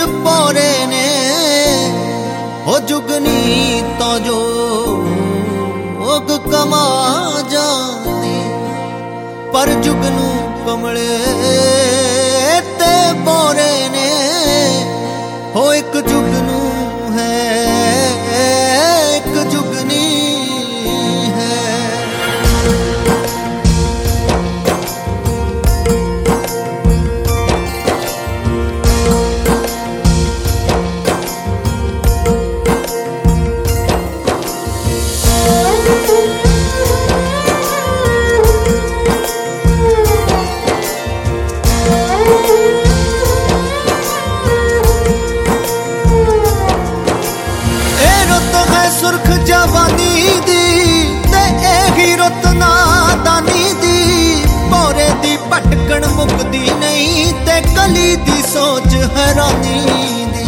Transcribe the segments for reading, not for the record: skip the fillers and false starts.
ਪੋਰੇ ਨੇ ਹੋ ਜੁਗਨੀ ਤਾਂ ਜੋ ओग कमा जाती पर जुगनू कमले ते बोरे ने हो एक जुगनू है एक जुगनी है। सुरख जवानी दी ते एही रुत नादानी दी भोरे दी भटकण मुकदी नहीं ते कली दी सोच हैरानी दी।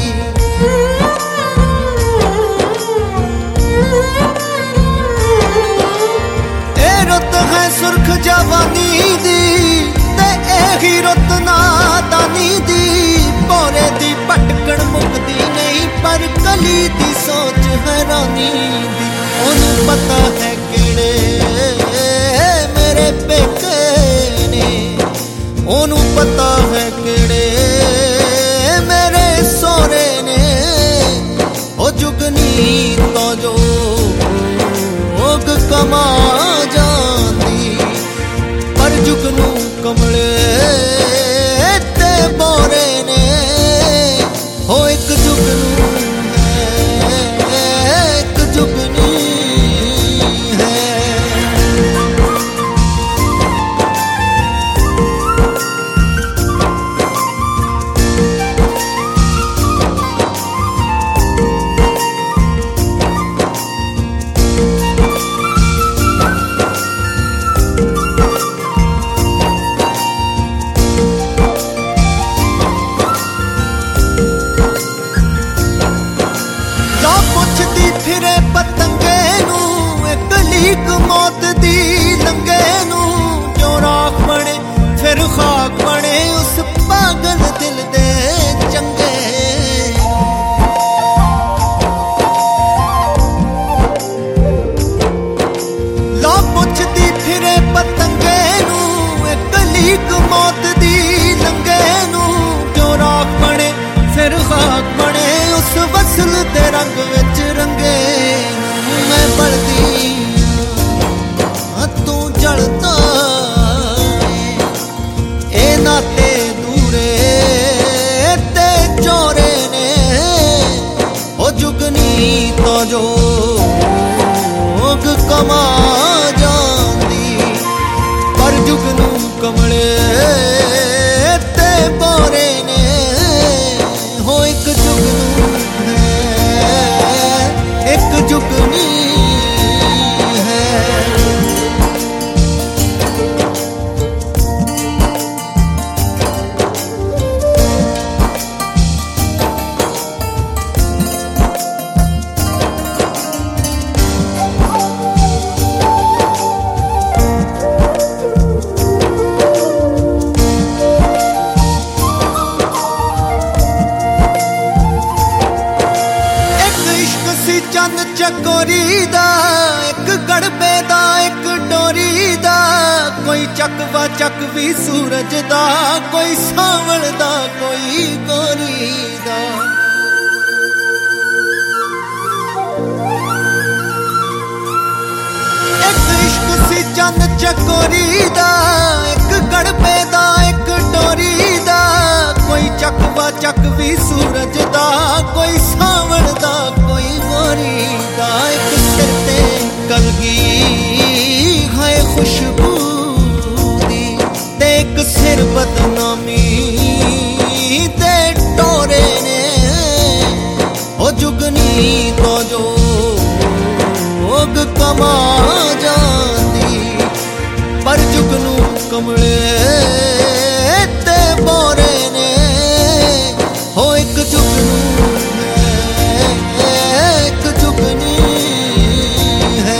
ए रुत है सुरख जवानी दी ते एही रुत नादानी दी भोरे दी भटकण मुकदी नहीं पर कली दी सोच हैरानी दी। ओनू पता है किड़े मेरे पेके ने ओनू पता है किड़े मेरे सोरे ने ओ जुगनी तो जो ओग कमा जाती पर जुगनू कमले ते बोरे ने हो एक जुगनू फिरे पतंगे नू एक लीक मौत दी लंगे नू जो राख बने फिर खाक बने उस पागल दिल दे चंगे। ला पुछदी फिरे पतंगे नू एक लीक मौत दी लंगे नू जो राख बने फिर खाक बने उस वसल दे रंग विच रंगे। मैं बढ़दी तू जलता ए नाते दूरे ते चोरे ने ओ जुगनी तो जो ओग कमा जाती पर जुगनू कमले ते बोरे ने हो एक जुगनू एक जुगनी है। चंद चकोरी दा एक गड़बे दा एक डोरी दा कोई चकवा चकवी सूरज दा कोई सावण दा कोई गोरी दा। एक इश्क सी चंद चकोरी दा एक गड़बे दा एक डोरी दा कोई चकवा चकवी सूरज दा कोई सावण दा कोई गोरी दा। एक सिर ते कलगी है खुशबू दी ते एक सिर बदनामी ते टोरे ने ओ जुगनी तो जो ओग कमा जाती पर जुगनू कमले ते बोरे ने हो एक जुगनू एक जुगनी है।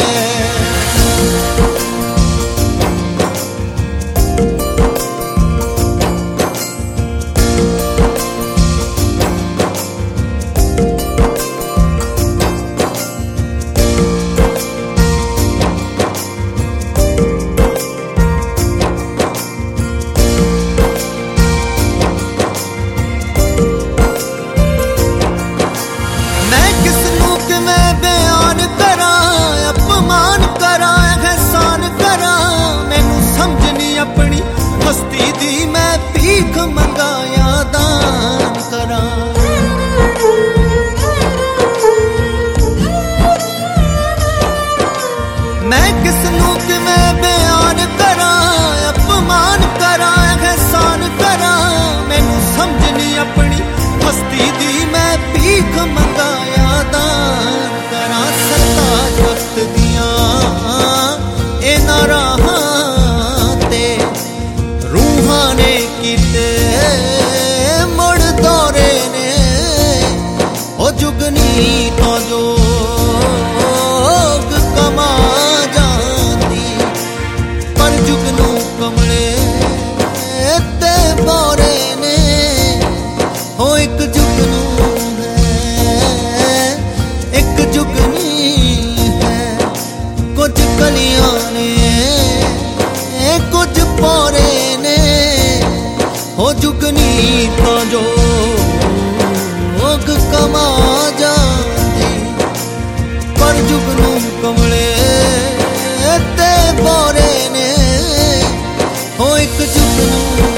मंगा या दान करा। मैं किसनू किवें बयान करा, अपमान करा, एहसान करा, मैनू समझ नहीं अपनी मस्ती दी, मैं भीख मंगा या दान करा। सत्ता वक्त दिया इन्हां राहां ते रूहां ने कीते मुड़ दौरे ने, ओ जुगनी तो जोग कमा जांदी, पर जुगनू कमले ते बोरे ने, हो एक जुगनू है एक जुगनी है, कुछ कलियां ने कुछ पोरे ने, हो जुगनी तो जोग कमा जांदी, पर जुगनू कमले ते बोरे ने, हो एक जुगनू